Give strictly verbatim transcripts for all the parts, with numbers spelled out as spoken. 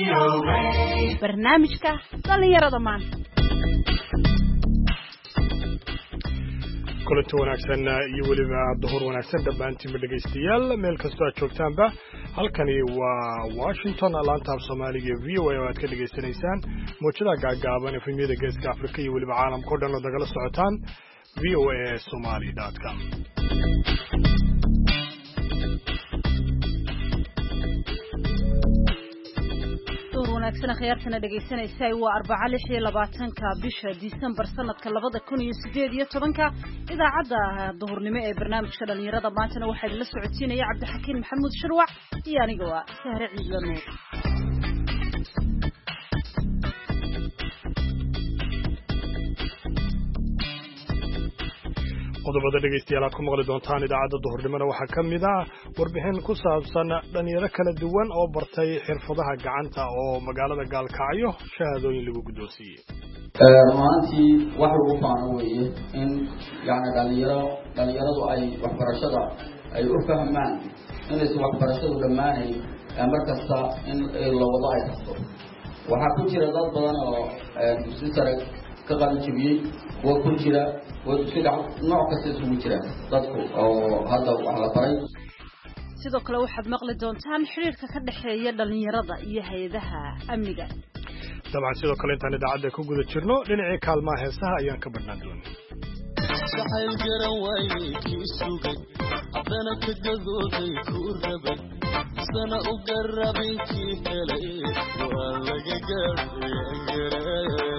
barnaamijka dhalinyarada maanta kulanti wanaagsan iyo weliba duhur wanaagsan dhammaantiinba dhegaystayaal meel kastoo aad joogtaanba halkani waa Washington laanta af Soomaaliga V O A oo aad ka dhageysanaysaan muujada gaagaaban efemiyada geeska Afrika iyo weliba caalamka oo dhan oo dagala socotaan v o a somali dot com. wanaagsan khiyaartana dhageysanaysaa waa arbaca lix iyo labaatanka bisha December sanadka labada kun iyo sideed iyo tobanka idaacada duhurnimo ee barnaamijka dhalinyarada maantana waxaa la socodsiinaya Cabdixakiin Maxamuud Shirwac iyo aniga waa Sahre Ciidla Nuur. qodobada dhegeystayaal aad ku maqli doontaan idaacada duhurnimada waxaa ka mid ah warbixin ku saabsan dhalinyaro kala duwan oo bartay xirfadaha gacanta oo magaalada Gaalkacyo shahaadooyin lagu guddoonsiiyey. maantii wax ugu faano weeye in yani dhalinyaro dhalinyaradu ay waxbarashada ay u fahmaan inaysan waxbarashadu dhammaanay markasta in la wado ay tasto waxaa ku jira dad badan oo dugsi sare ka qalin jabiyey oo ku jira sida nooc kasta isugu jira dadku oo hadda wax la baray. sidoo kale waxaad maqli doontaan xiriirka ka dhaxeeya dhalinyarada iyo hay'adaha amniga. dabcan sidoo kale intaan idaacada ku guda jirno dhinacii kaalmaha heesaha ayaan ka badnaan doonaa. saxayl garan waayay kii sugay haddana ka gadooday ku rabay sana u garabay kii helay waa laga gaadhay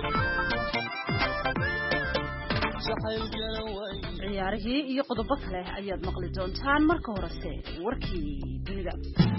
ciyaarihii iyo qodobo kale ayaad maqli doontaan marka horese warkii dunida.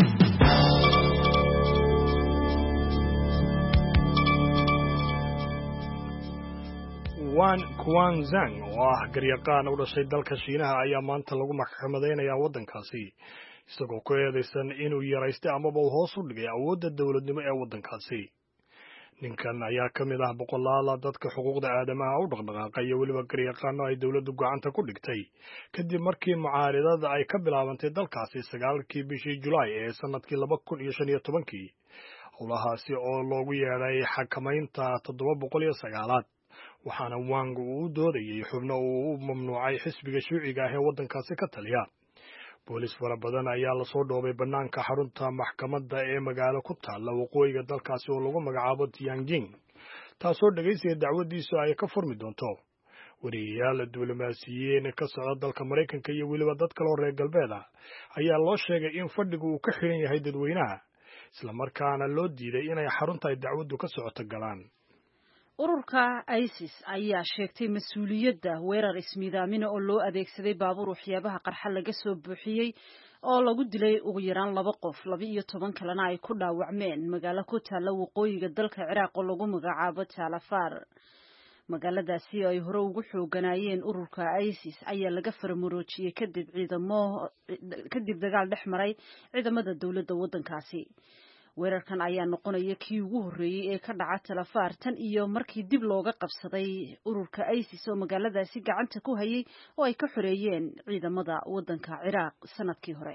Wan Quanzhang oo ah garyaqaan u dhashay dalka Shiinaha ayaa maanta lagu maxkamadeynayaa waddankaasi isagoo ku eedeysan inuu yaraystay amaba uu hoos u dhigay awoodda dawladnimo ee waddankaasi. ninkan ayaa ka mid ah boqolaal dadka xuquuqda aadamaha u dhaqdhaqaaqay iyo weliba garyaqaano ay dawladdu gacanta ku dhigtay kadib markii mucaaradada ay ka bilaabantay dalkaasi sagaalkii bishii Julaay ee sanadkii laba kun iyo shan iyo tobankii howlahaasi oo loogu yeedhay xakamaynta toddoba boqol iyo sagaalaad waxaana Wang uu doodayay xubno uu u mamnuucay xisbiga shuuciga ah ee waddankaasi ka taliya. boolis fara badan ayaa la soo dhoobay bannaanka xarunta maxkamadda ee magaalo ku taalla waqooyiga dalkaasi oo lagu magacaabo Tianjin taasoo dhageysiga dacwadiisu ay ka furmi doonto. wariyayaal diblomaasiyiin ka socda dalka Mareykanka iyo weliba dad kale oo reer galbeed ah ayaa loo sheegay in fadhigu uu ka xiran yahay dadweynaha isla markaana loo diiday inay xarunta ay dacwadu ka socoto galaan. ururka ISIS ayaa sheegtay mas'uuliyadda weerar ismiidaamina oo loo adeegsaday baabuur waxyaabaha qarxa laga soo buuxiyey oo lagu dilay ugu yaraan laba qof laba iyo toban kalena ay ku dhaawacmeen magaalo ku taalla waqooyiga dalka Ciraaq oo lagu magacaabo Talafar. magaaladaasi ay hore ugu xooganaayeen ururka ISIS ayaa laga faramuroojiyey kadib ciidamo kadib dagaal dhex maray ciidamada dawladda waddankaasi. weerarkan ayaa noqonaya kii ugu horeeyay ee ka dhaca Talafar tan iyo markii dib looga qabsaday ururka ISIS oo magaaladaasi gacanta ku hayay oo ay ka xoreeyeen ciidamada waddanka Ciraaq sanadkii hore.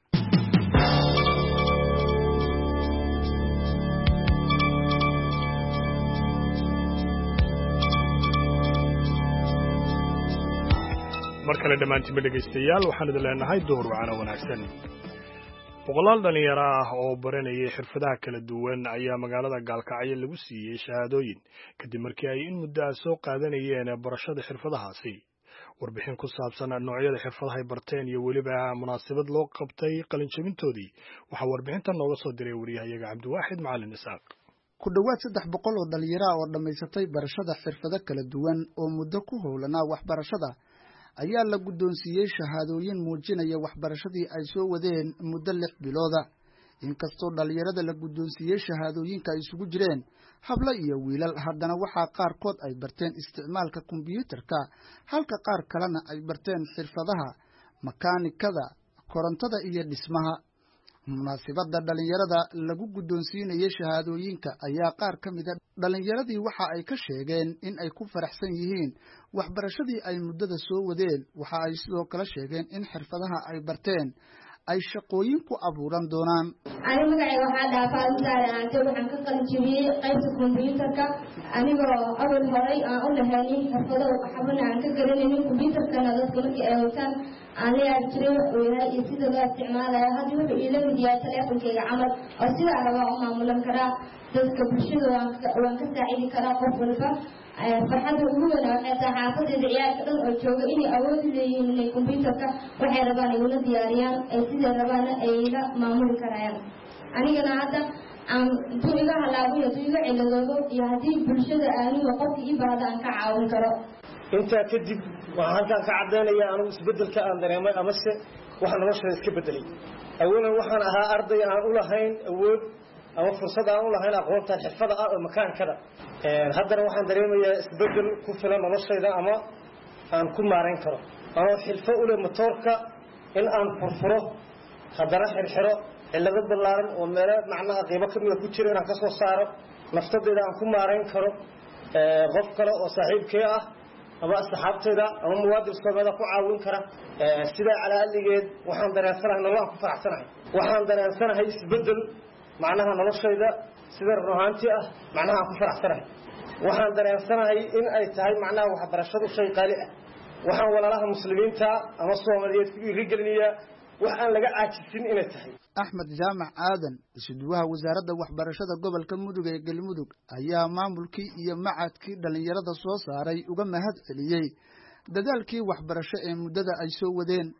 markale dhamaantiin dhegeystayaal waxaan idin leenahay door wacana wanaagsan. boqolaal dhalinyaro ah oo baranayay xirfadaha kala duwan ayaa magaalada Gaalkacyo lagu siiyey shahaadooyin kadib markii ay in muddo ah soo qaadanayeen barashada xirfadahaasi. warbixin ku saabsan noocyada xirfadaha ay barteen iyo weliba munaasabad loo qabtay qalin jabintoodii waxaa warbixintan nooga soo diray wariyahayaga Cabdiwaaxid Macalin Isaaq. ku dhawaad saddex boqol oo dhalinyaro ah oo dhammaysatay barashada xirfado kala duwan oo muddo ku howlanaa waxbarashada ayaa la guddoonsiiyey shahaadooyin muujinaya waxbarashadii ay soo wadeen muddo lix bilooda. inkastoo dhalinyarada la guddoonsiiyey shahaadooyinka ay isugu jireen hablo iyo wiilal haddana waxaa qaarkood ay barteen isticmaalka kombiyuutarka halka qaar kalena ay barteen xirfadaha makaanikada korontada iyo dhismaha. munaasabada dhalinyarada lagu guddoonsiinayay shahaadooyinka ayaa qaar ka mid a dhalinyaradii waxa ay ka sheegeen in ay ku faraxsan yihiin waxbarashadii ay muddada soo wadeen. waxa ay sidoo kale sheegeen in xirfadaha ay barteen ay shaqooyin ku abuuran doonaan. ani magacay waxaa dhaafaa saaraan waxaan ka qalin jabiyay qaybta kombiyuutarka anigoo awal horay aan u lahayn xirfado waxbana aan ka garanaynin kombiyuutarkana dadka markii ay wataan aan leeyahay jiray wuxuu yahay iyo sida loo isticmaalayo hadda wuxuu ila mid yahay taleefankayga camal oo sida aan rabaa u maamulan karaa dadka bulshada waan ka saacidi karaa qof walba farxadda ugu weyn waxay tahay xaafadeeda ciyaalka dhan oo jooga inay awood u leeyihiin inay kombiyuutarka waxay rabaan ay ula diyaariyaan ay siday rabaana ay la maamuli karayaan anigana hadda aan intuu iga halaabiyo intuu iga ciladoobo iyo haddii bulshada aaniga qofka ii baahda aan ka caawin karo. intaa kadib waxaan halkaan ka caddaynaya anigu isbeddelka aan dareemay amase waxa noloshada iska beddelay awalan waxaan ahaa arday aan u lahayn awood ama fursad aan u lahayn aqoontan xirfada ah oo makaankada haddana waxaan dareemayaa isbeddel ku filan noloshayda ama aan ku maarayn karo ama xirfo u leh motoorka in aan furfuro haddana xirxiro cillado ballaaran oo meelo macnaha qiimo ka mida ku jira inaan ka soo saaro naftadayda aan ku maarayn karo qof kale oo saaxiibkee ah ama asxaabtayda ama muwaadin Soomaaliyeed ku caawin kara sida calaaligeed waxaan dareensanahay nolol aan ku faraxsanahay waxaan dareensanahay isbeddel macnaha noloshayda sida ruuxaantii ah macnaha aan ku faraxsanahay waxaan dareensanahay in ay tahay macnaha waxbarashadu shay qaali ah waxaan walaalaha muslimiinta ama Soomaaliyeed ku dhiirigelinayaa waxaan laga caajisin inay tahay. Axmed Jaamac Aadan isuduwaha wasaaradda waxbarashada gobolka Mudug ee Galmudug ayaa maamulkii iyo macadkii dhalinyarada soo saaray uga mahad celiyay dadaalkii waxbarasho ee muddada ay soo wadeen.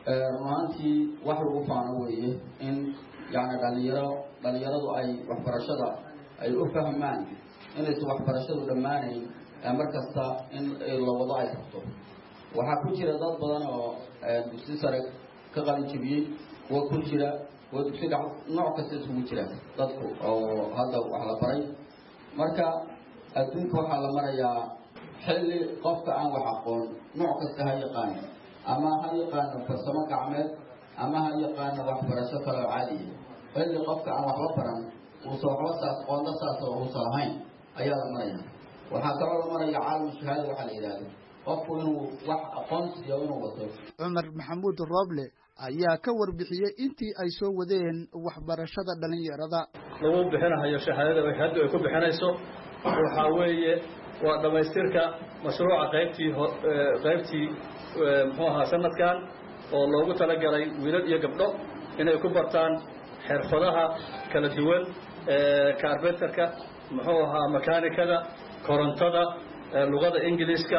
maantii wax ugu faano weeye in yaani dhalinyaro dhalinyaradu ay waxbarashada ay u fahmaan inay waxbarashadu dhamaanayn markasta in la wado ay qabto waxaa ku jira dad badan oo dugsi sare ka qalin jabiyay oo ku jira oo dugsi nooc kasta isugu jira dadku oo hadda wax la baray marka adduunka waxaa la marayaa xilli qofka aan wax aqoon nooc kasta ha yaqaan ama ha yaqaan farsamo gacmeed ama ha yaqaan waxbarasho kale oo caadi ah xilli qofka aan waxba baran uu soo xoosaas qoonda saas oo uu salahayn ayaa la marayaa waxaa kaloo la marayaa caalam shahaada waxa la yiraahdo qofku inuu wax aqoon iyo inuu wato. Cumar Maxamuud Roble ayaa ka warbixiyay intii ay soo wadeen waxbarashada dhalinyarada lagu bixinayo shahaadada ay hadda ay ku bixinayso waxa weeye waa dhamaystirka mashruuca qaybtii qaybtii muxuu ahaa sanadkan oo loogu talagalay wiilal iyo gabdho inay ku bartaan xirfadaha kala duwan ee carpenterka muxuu ahaa makaanikada korontada luqada ingiriiska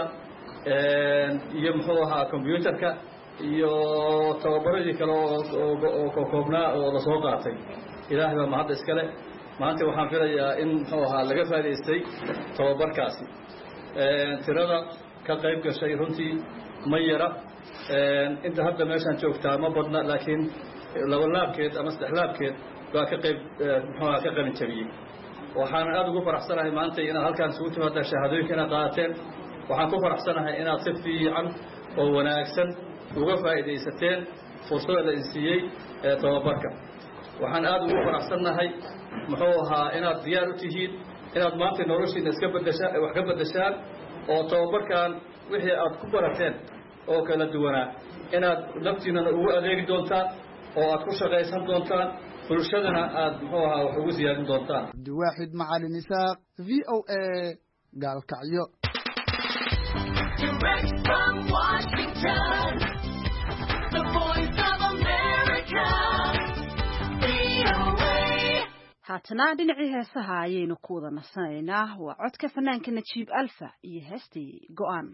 iyo muxuu ahaa computerka iyo tababaradii kale oo koobnaa oo la soo qaatay ilaahay baa mahad iskale maanta waxaan filayaa in muxuu ahaa laga faa'iideystay tababarkaasi tirada ka qayb gashay runtii ma yara inta hadda meeshaan joogtaa ma badna laakiin laba laabkeed ama saddex laabkeed baa ka qayb muxuu ahaa ka qalin jabiyey waxaan aad ugu faraxsanahay maanta inaad halkaan isugu timaadaan shahaadooyinka inaad qaateen waxaan ku faraxsanahay inaad si fiican oo wanaagsan uga faa'iidaysateen fursada la siiyey ee tababarka waxaan aad ugu faraxsanahay muxuu ahaa inaad diyaar u tihiin inaad maanta noloshiina iska bedeshaan wax ka bedeshaan oo tababarkan wixii aad ku barateen oo kala duwanaa inaad naftiina ugu adeegi doontaan oo aad ku shaqaysan doontaan bulshadana aad muxuu ahaa wax ugu siyaadin doontaan. Abdiwaaxid Macalin Isaaq V O A Gaalkacyo. Direct from Washington, the voice of America, V O A. haatana dhinacii heesaha ayaynu ku wada nasanaynaa waa codka fanaanka Najiib Alfa iyo heestii go'aan.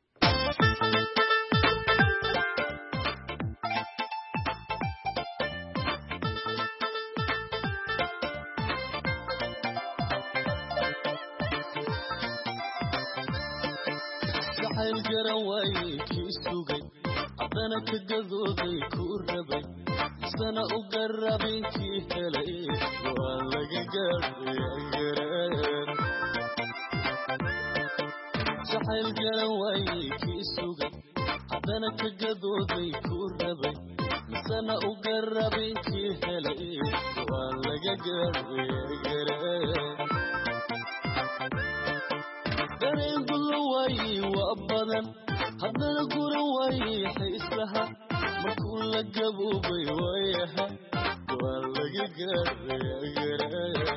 jacayl garan waayey kii sugay haddana ka gadooday kuu rabay sana u garabin kii helay go'aan laga gaadhay jacayl garan waayey kii sugay haddana ka gadooday kuu rabay sana u garabin kii helay go'aan laga gaadhay dareen gudan waayey waa badan haddana guran waayey xiisaha markuu la gaboobay waayaha waa laga gaaraya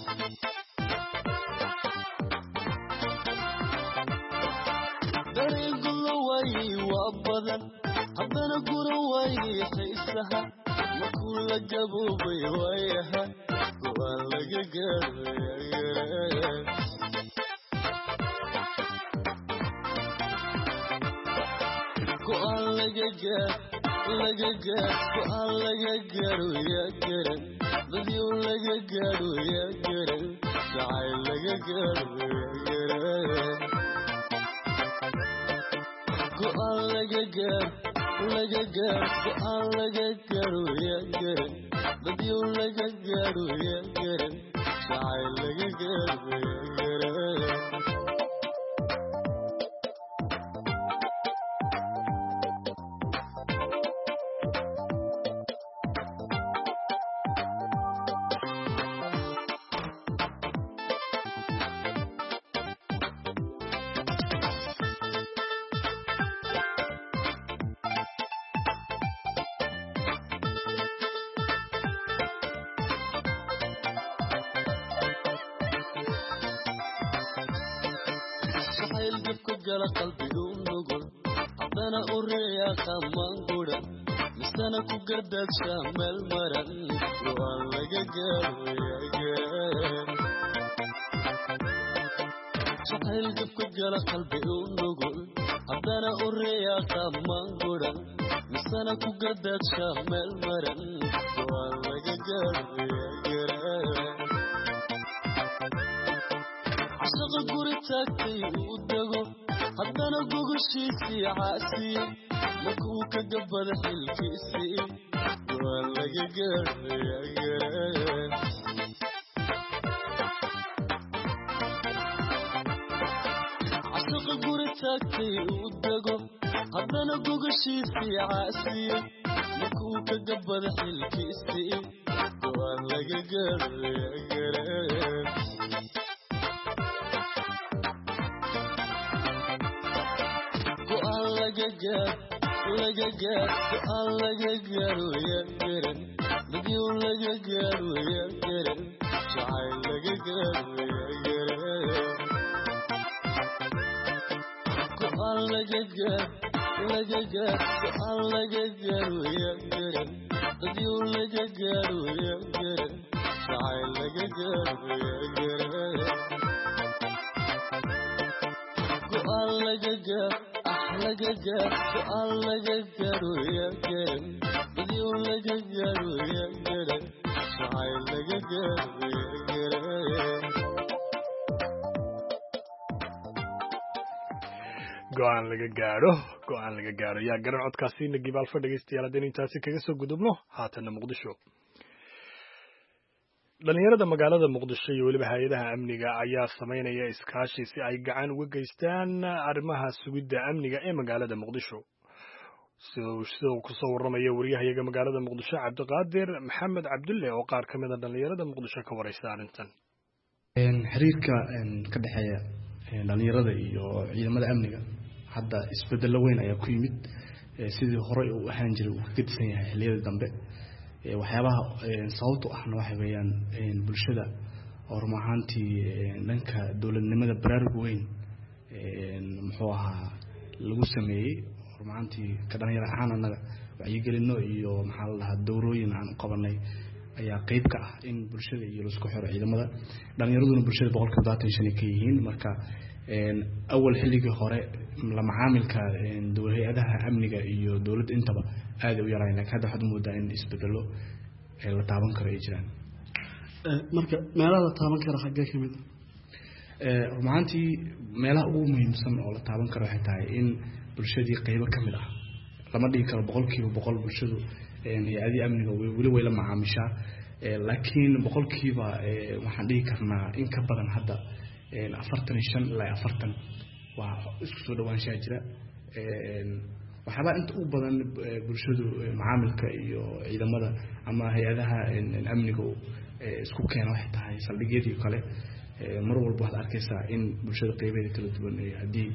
dareengulo waayey waa badan haddana guro waayey xiisaha markuu la gaboobay waayaha waa laga gaaraya go'aan laga gaar laga gaar go'aan laga gaaro yaa garan dadyow laga gaaro yaa garan jacayl laga gaaro yaa garan go'aan laga gaar laga gaar go'aan laga gaaro yaa garan dadyow laga gaaro yaa garan jacayl laga gaaro yaa garan qalbigu nugul haddana u reeyaa qamaan gudan misana ku gardaadsha meel maran go'aan laga gaaro yaa garan jacayl jabka gala qalbigu nugul haddana u reeyaa qamaan gudan misana ku gardaadsha meel maran go'aan laga gaaro yaa garan cashaqa guri taagtay uu dego haddana gogoshiisii caasiye markuu ka gabada xilkiisii waa laga gaaraya garan cashaqa guri taagtay uu dego haddana gogoshiisii caasiye markuu ka gabada xilkiisii waa laga gaaraya garan laga gaar laga gaar go'aan laga gaaro yaa garan dadyow laga gaaro yaa garan jacayl laga gaaro yaa garan go'aan laga gaar laga gaar go'aan laga gaaro yaa garan dadyow laga gaaro yaa garan jacayl laga gaaro yaa garan go'aan laga gaar laga gaar go'aan laga gaaro yaa garan dadyow laga gaaro yaa garan jacayl laga gaaro yaa garan go'aan laga gaadho go'aan laga gaadho yaa garan codkaasiina gibaalfa dhegaystayaal haddaynu intaasi kaga soo gudubno haatanna muqdisho dhalinyarada magaalada muqdisho iyo weliba hay-adaha amniga ayaa samaynaya iskaashi si ay gacan uga geystaan arrimaha sugidda amniga ee magaalada muqdisho sida uu kusoo warramaya wariyahayaga magaalada muqdisho cabdiqaadir maxamed cabdulle oo qaar ka mid a dhalinyarada muqdisho ka waraysta arrintan xiriirka ka dhexeeya dhalinyarada iyo ciidamada amniga hadda isbedelo weyn ayaa ku yimid sidii horey uu ahaan jiray uu ka gedisan yahay xilliyada dambe waxyaabaha sababtu ahna waxa weeyaan bulshada oo run ahaantii dhanka dowladnimada baraarug weyn muxuu ahaa lagu sameeyey run ahaantii ka dhalinyaro ahaan annaga wacyigelino iyo maxaa la dhahaa dowrooyin aan u qabanay ayaa qeyb ka ah in bulshada iyo laisku xiro ciidamada dhalinyaraduna bulshada boqolkiiba todobaatan shan ka yihiin marka awal xilligii hore la macaamilka hay-adaha amniga iyo dowladda intaba aada u yaraayn lakin hadda waxaad umoodaa in isbedelo la taaban karo ay jiraan marka meelaha la taaban kara xaggee ka mid ah run ahaantii meelaha ugu muhiimsan oo la taaban karo waxay tahay in bulshadii qeybo ka mid ah lama dhigi karo boqolkiiba boqol bulshadu hay-adihii amniga weli way la macaamishaa laakiin boqolkiiba waxaan dhigi karnaa in ka badan hadda afartan iyo shan ilaa afartan waa isku soo dhawaanshaha jira waxyaabaa inta u badan bulshadu macaamilka iyo ciidamada ama hay-adaha amniga isku keena waxay tahay saldhigyadii kale mar walba waxaad arkaysaa in bulshada qeybeeda kala duwan haddii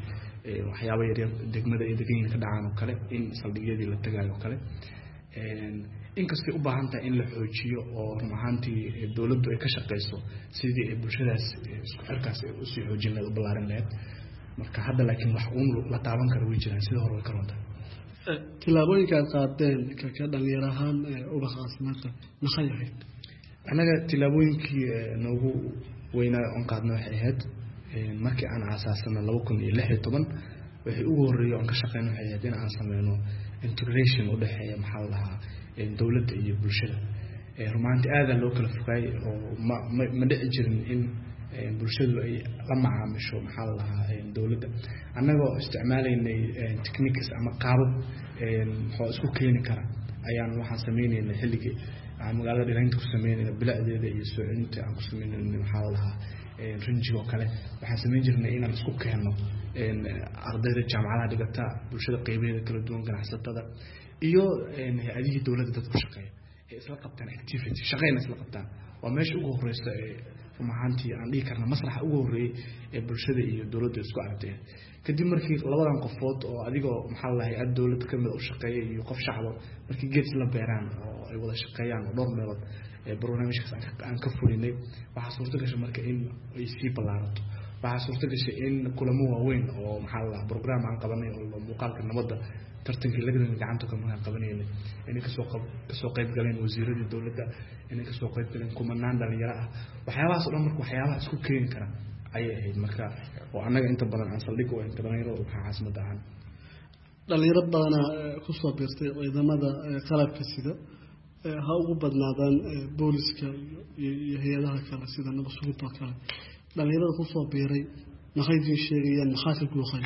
waxyaabo yaryar degmada ee deegaanka ka dhacaan oo kale in saldhigyadii la tagaayo kale inkastoo u baahan tahay in la xoojiyo oo run ahaantii dawladdu ay ka shaqeyso sidii ay bulshadaas isku xirkaas u sii xoojin lahayd u ballaarin lahayd marka hadda laakiin wax uun la taaban karo way jiraan sida hore way ka runta tillaabooyinka aad qaadeen ka dhalinyaro ahaan ubaxa caafimaadka maxay ahayd annaga tillaabooyinkii noogu weynaa oon qaadna waxay ahayd markii aan aasaasana laba kun iyo lix iyo toban waxay ugu horreeyay oon ka shaqeyna waxay ahayd in aan sameyno integration u dhexeeya maxaa la dhahaa dawladda iyo bulshada rumaantii aadaa loo kala fogaay oo ma ma dhici jirin in bulshadu ay la macaamisho maxaa la dhahaa dawladda annagoo isticmaalaynay techniques ama qaabab muxuu isku keeni kara ayaan waxaan sameynaynay xilligii aan magaalada dhiraynta ku sameynayna bilacdeeda iyo soo celinta aan ku sameynayna maxaa la dhahaa rinjiga oo kale waxaan sameyn jirnay inaan isku keenno ardayda jaamacadaha dhigata bulshada qeybaheeda kala duwan ganacsatada iyo hay-adihii dawladda dad ku shaqeeya ee isla qabtaan activity shaqeyna isla qabtaan waa meesha ugu horeysa ee run ahaantii aan dhihi karna masraxa ugu horreeyey ee bulshada iyo dawladda isku aragtay kadib markii labadan qofood oo adigoo maxaa la hay-ad dawladda kamid u shaqeeya iyo qof shacbo markii geed la beeraan oo ay wada shaqeeyaan oo dhowr meelood ee barnaamijkaas aan ka fulinay waxaa suurta gashay marka in ay sii ballaarato waxaa suurta gashay in kulamo waaweyn oo maxaa la program aan qabanay oo muuqaalka nabadda tartankii lagdan gacanta ka markaan qabanaynay inay kasoo kasoo qayb galeen wasiiradii dawladda inay kasoo qayb galeen kumanaan dhalinyaro ah waxyaabahaas oo dhan marka waxyaabaha isku keeni kara ayay ahayd marka oo annaga inta badan aan saldhig u ahayn dhalinyarada waxaa caasimada ahaan dhalinyaro badana kusoo biirtay ciidamada qalabka sida ha ugu badnaadaan booliska iyo hay-adaha kale sida nabad sugidoo kale dhalinyarada kusoo biiray maxay idin sheegayaan maxaa ka guuqay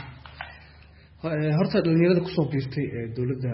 horta dhalinyarada kusoo biirtay dawladda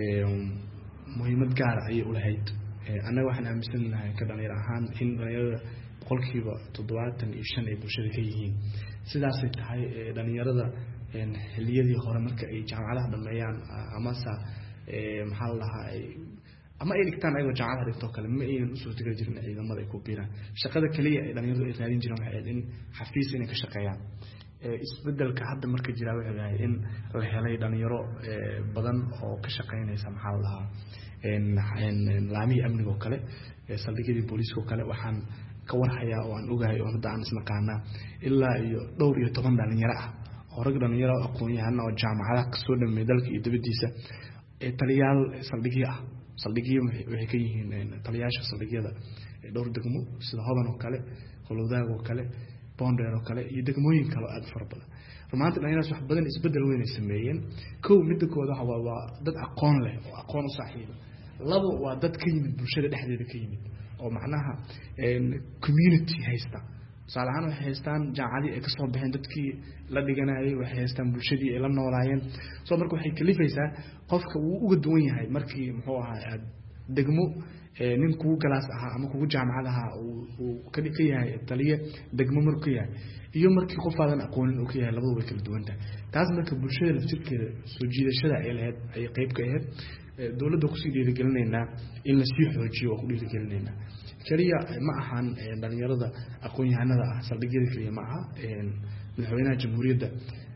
muhiimad gaara ayay u lahayd annaga waxaan aaminsanahay ka dhalinyaro ahaan in dhalinyarada boqolkiiba toddobaatan iyo shan ay bulshada ka yihiin sidaasay tahay dhalinyarada xilliyadii hore marka ay jaamacadaha dhameeyaan amase maxaa la dhahaa ama ay dhigtaan ayagoo jaamacadaha dhigtoo kale ma aynan usoo tegi jirin ciidamada ay ku biiraan shaqada kaliya ay dhalinyaradu ay raadin jireen waxay ahayd in xafiis inay ka shaqeeyaan isbedelka hadda marka jira wuxuu yahay in la helay dhalinyaro badan oo ka shaqeynaysa maxaa la dhahaa laamihii amniga oo kale saldhigyadii booliiska oo kale waxaan ka warhayaa oo aan ogahay oo hadda aan isnaqaanaa ilaa iyo dhowr iyo toban dhalinyaro ah oo rag dhalinyaro aqoon-yahana oo jaamacadaha kasoo dhameeyay dalka iyo dibadiisa taliyaal saldhigyo ah saldhigyo waxay ka yihiin taliyaasha saldhigyada dhowr degmo sida hodan oo kale holowdaag oo kale bonder oo kale iyo degmooyin kale oo aad fara badan rumaantii dhalinyaradaas wax badan isbedel weyn ay sameeyeen kow midda kooda waa waa dad aqoon leh oo aqoon u saaxiiba labo waa dad ka yimid bulshada dhexdeeda ka yimid oo macnaha community haysta tusaale ahaan waxay haystaan jaamacadii ay kasoo baxeen dadkii la dhiganayay waxay haystaan bulshadii ay la noolaayeen soo marka waxay kalifaysaa qofka wuu uga duwan yahay markii muxuu ahaa aad degmo nin kugu galaas ahaa ama kugu jaamacad ahaa uu ka yahay taliye degmo markuu ka yahay iyo markii qofaadan aqoonin uu ka yahay labadu way kala duwan tahay taas marka bulshada laftirkeeda soo jiidashada ay lahayd ayay qayb ka ahayd dawladda kusii dhiirigelinaynaa in lasii xoojiyo oo ku dhiirigelinaynaa keliya ma ahan dhalinyarada aqoon-yahanada ah saldhigyada keliya ma aha madaxweynaha jamhuuriyadda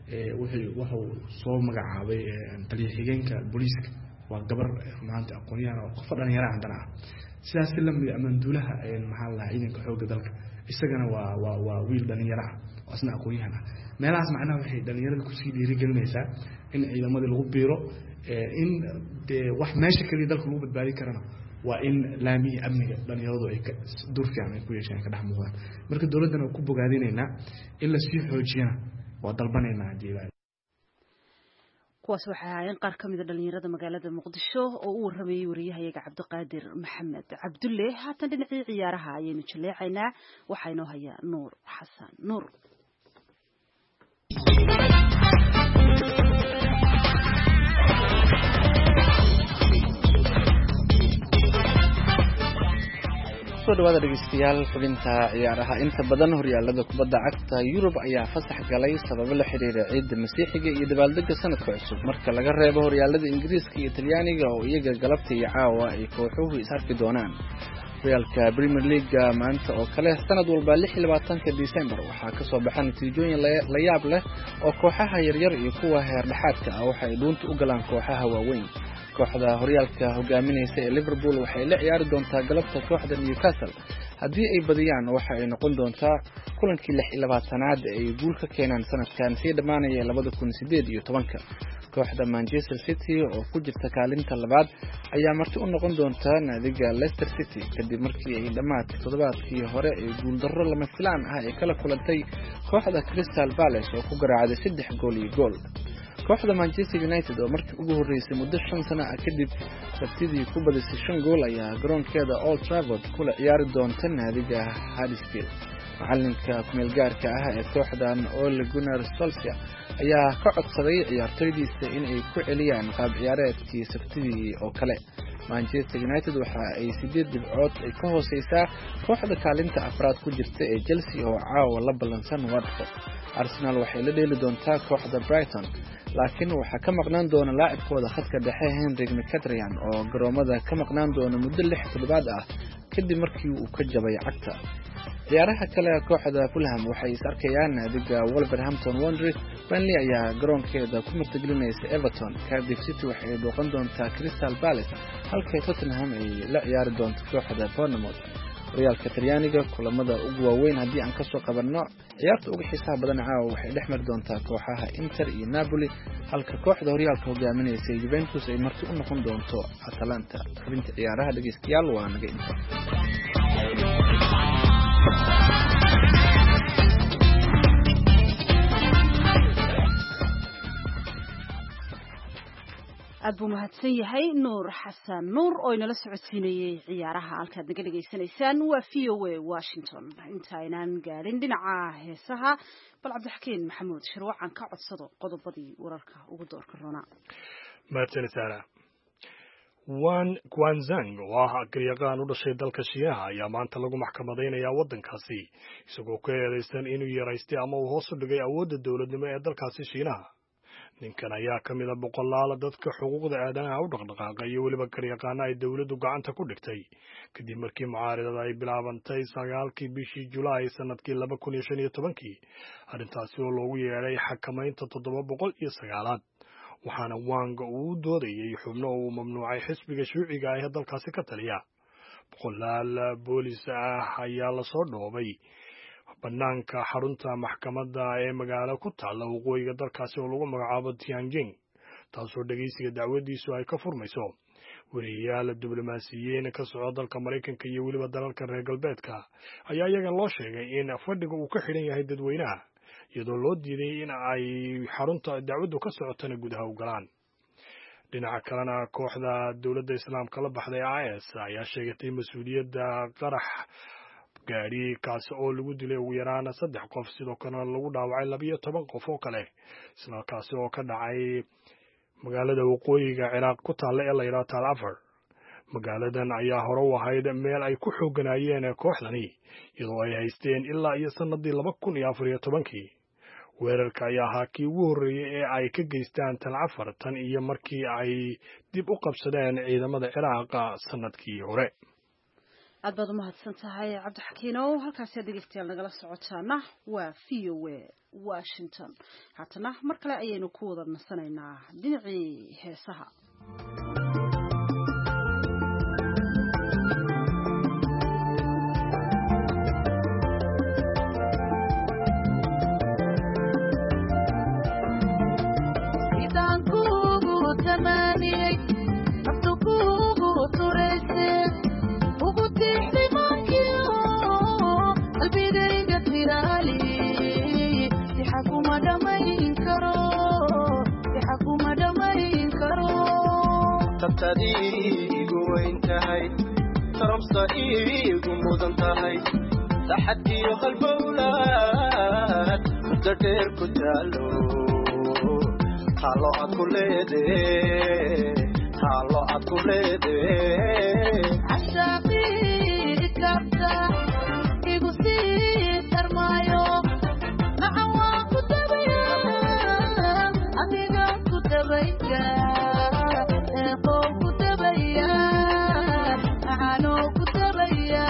wuxuu soo magacaabay taliye xigeenka booliiska waa gabar maanta aqoon-yahan oo qof dhalinyaro haddana ah sidaas si lamid ah manduulaha maxaa la dhahaa ciidanka xoogga dalka isagana waa waa waa wiil dhalinyaro ah oo isna aqoon-yahan ah meelahaas macnaha waxay dhalinyarada kusii dhiirigelinaysaa in ciidamadii lagu biiro in dee wax meesha kaliya dalka lagu badbaadi karana waa in laamihii amniga dhalinyaradu ay dur fiican ay ku yeesheen ka dhex muuqdaan marka dawladdana waa ku bogaadinaynaa in lasii xoojiyana waa dalbanaynaa haddii kuwaas waxay ahaayeen qaar ka mida dhalinyarada magaalada muqdisho oo u waramayay wariyahayaga cabdiqaadir maxamed cabdulle haatan dhinacii ciyaaraha ayaynu jaleecaynaa waxaa inoo hayaa nuur xasan nuur soo dhawaada dhegeystayaal xubinta ciyaaraha inta badan horyaalada kubadda cagta Yurub ayaa fasax galay sababo la xiriira ciidda Masiixiga iyo dabaaldegga sanadka cusub marka laga reebo horyaalada Ingiriiska iyo Talyaaniga oo iyaga galabta iyo caawa ay kooxuhu is arki doonaan horyaalka Premier League maanta oo kale sanad walba lix iyo labaatanka December waxaa ka soo baxay natiijooyin la yaab leh oo kooxaha yaryar iyo kuwa heer dhexaadka ah waxay dhuunta u galaan kooxaha waaweyn. kooxda horyaalka hogaaminaysa ee Liverpool waxay la ciyaari doontaa galabta kooxda Newcastle. haddii ay badiyaan waxa ay noqon doontaa kulankii lix iyo labaatanaad ay guul ka keenaan sanadkan sii dhamaanaya labada kun iyo siddeed iyo tobanka. kooxda Manchester City oo ku jirta kaalinta labaad ayaa marti u noqon doonta naadiga Leicester City kadib markii ay dhamaadkii toddobaadkii hore ay guul darro lama filaan ah ay kala kulantay kooxda Crystal Palace oo ku garaacday saddex gool iyo gool. kooxda Manchester United oo markii ugu horeysay muddo shan sano ah kadib sabtidii ku badisay shan gool ayaa garoonkeeda Old Trafford kula ciyaari doonta naadiga Huddersfield. macalinka kumeel gaarka ah ee kooxdan Ole Gunnar Solskjaer ayaa ka codsaday ciyaartoydiisa in ay ku celiyaan qaab ciyaareedkii sabtidii oo kale. Manchester United waxa ay sideed dhibcood ay ka hooseysaa kooxda kaalinta afraad ku jirta ee Chelsea oo caawa la ballansan Watford. Arsenal waxay la dheeli doontaa kooxda Brighton laakiin waxa ka maqnaan doona laacibkooda khadka dhexe Henrik Mkhitaryan oo garoomada ka maqnaan doona muddo lix toddobaad ah kadib markii uu ka jabay cagta. ciyaaraha kale kooxda Fulham waxay is arkayaan naadiga Wolverhampton Wanderers. Burnley ayaa garoonkeeda ku martigelinaysa Everton. Cardiff City waxay booqan doontaa Crystal Palace halka Tottenham ay la ciyaari doonto kooxda Bournemouth. horyaalka Talyaaniga kulamada ugu waaweyn haddii aan ka soo qabanno ciyaarta ugu xiisaha badan caawa waxay dhex mari doontaa kooxaha Inter iyo Napoli halka kooxda horyaalka hogaaminaysa Juventus ay marti u noqon doonto Atalanta. xubinta ciyaaraha dhageystayaal waa naga inta. aad buu mahadsan yahay Nuur Xasan Nuur oo inala socodsiinayay ciyaaraha halkaad naga dhageysanaysaan waa V O A Washington. intaynaan gaarin dhinaca heesaha bal Cabdixakiin Maxamuud Shirwacan ka codsado qodobadii wararka ugu doorka roona. mahadsan Sara. Wan Guanzhang oo ah garyaqaan u dhashay dalka Shiinaha ayaa maanta lagu maxkamadeynayaa waddankaasi isagoo ku eedeysan inuu yaraystay ama uu hoos u dhigay awoodda dawladnimo ee dalkaasi Shiinaha. ninkan ayaa ka mid ah boqolaal dadka xuquuqda aadanaha u dhaqdhaqaaqa iyo weliba garyaqaana ay dawladdu gacanta ku dhigtay kadib markii mucaaradada ay bilaabantay sagaalkii bishii Julaay sanadkii laba kun iyo shan iyo tobankii arrintaasi oo loogu yeedhay xakamaynta toddoba boqol iyo sagaalaad waxaana Wang uu doodayay xubno uu mamnuucay xisbiga shuuciga ah ee dalkaasi ka taliya. boqolaal boolis ah ayaa la soo dhoobay banaanka xarunta maxkamadda ee magaalo ku taalla waqooyiga dalkaasi oo lagu magacaabo Tianjin taasoo dhageysiga dacwadiisu ay ka furmayso. wariyaal diblomaasiyiin ka socda dalka Mareykanka iyo weliba dalalka reer galbeedka ayaa iyaga loo sheegay in fadhiga uu ka xidhan yahay dadweynaha iyadoo loo diiday in ay xarunta dacwaddu ka socotana gudaha u galaan. dhinaca kalena kooxda dowladda islaamka la baxday I S ayaa sheegatay mas-uuliyadda qarax gaari kaasi oo lagu dilay ugu yaraan saddex qof sidoo kalena lagu dhaawacay labiyo toban qof oo kale isla kaasi oo ka dhacay magaalada waqooyiga Ciraaq ku taalla ee la yiraahdo Tal Afar. magaaladan ayaa hore u ahayd meel ay ku xooganayeen kooxdani iyadoo ay haysteen ilaa iyo sanadii laba kun iyo afar iyo tobankii. weerarka ayaa ahaa kii ugu horreeyay ee ay ka geystaan Tal Afar tan iyo markii ay dib u qabsadeen ciidamada Ciraaq sanadkii hore. aad baad u mahadsan tahay Cabdixakiinow. halkaasi aad dhegeystayaal nagala socotaana waa V O A Washington. haatana mar kale ayaynu ku wada nasanaynaa dhinacii heesaha. tabtadiigu weyn tahay tarabsa iigu mudan tahay saxadiyo halbowlaad muddo dheer ku taalo taalo aad ku leedee taalo aad ku leedee cashaaqii kabta igu sii tarmaayo maxan waa ku dabaya adiga ku dabayka ku dabaya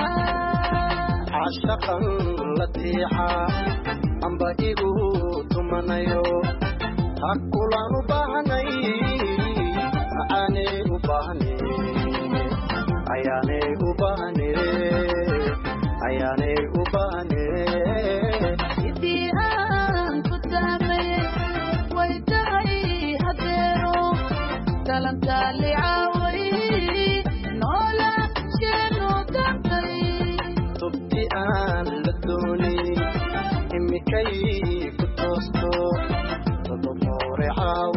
عاشقا لطيحا أم بإيغو تمنيو هكولا نباهني معاني أباهني عياني أباهني عياني أباهني إذي أن كتامي ويتعي هديرو كلام تالي عاوري نولا شنو تنقي تبدي أن لدوني إمي كي كتوستو تضمور عاو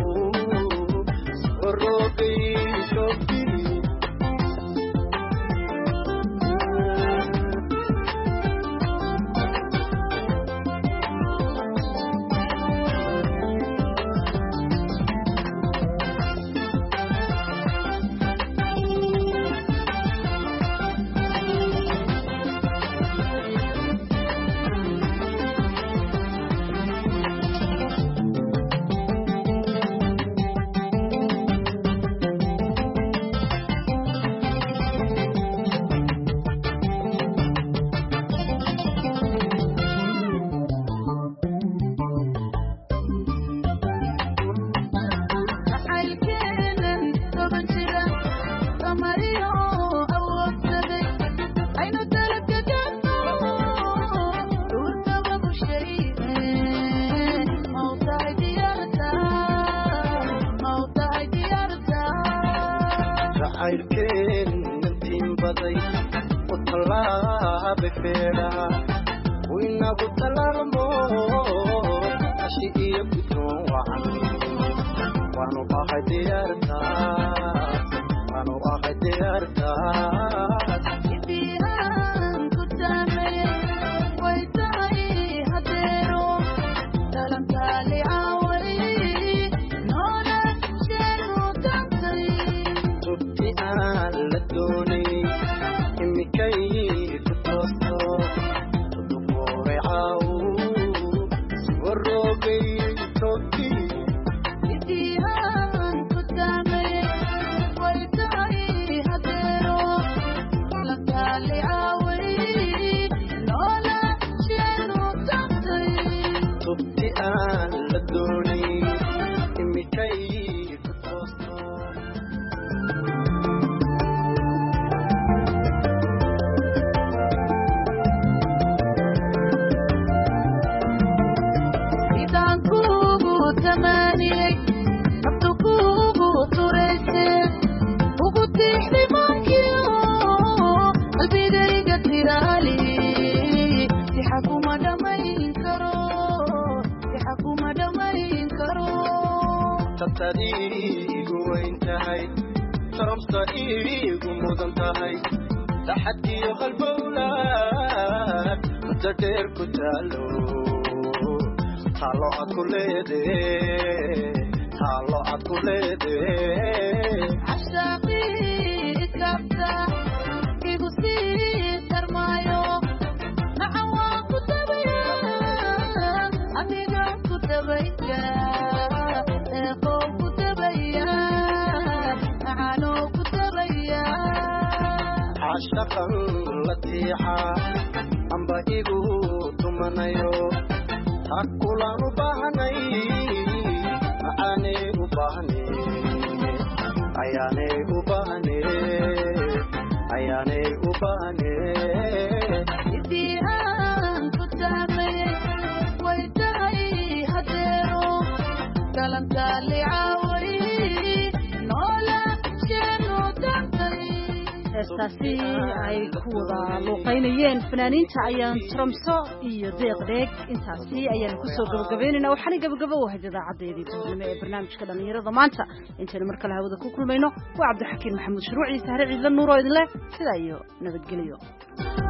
سروبي شوكي عاشقا لطيحا أم بإيغو تمنيو هكولا نباهني معاني أباهني عياني أباهني عياني أباهني إذي أن كتامي ويتعي هديرو كلام تالي عاوري نولا شنو تنقي heestaasi ay ku wada luuqaynayeen fanaaniinta ayaan Tromso iyo deeqdeeg intaasi ayaan ku soo gabagabeynayna waxaan gabagabo u hayd idaacadeedii duurnimo ee barnaamijka dhalinyarada maanta intaan mar kale hawada ku kulmayno waa Cabdixakiin Maxamuud Shuruuci Sahre Ciidla Nuuro idin leh sida iyo nabadgelyo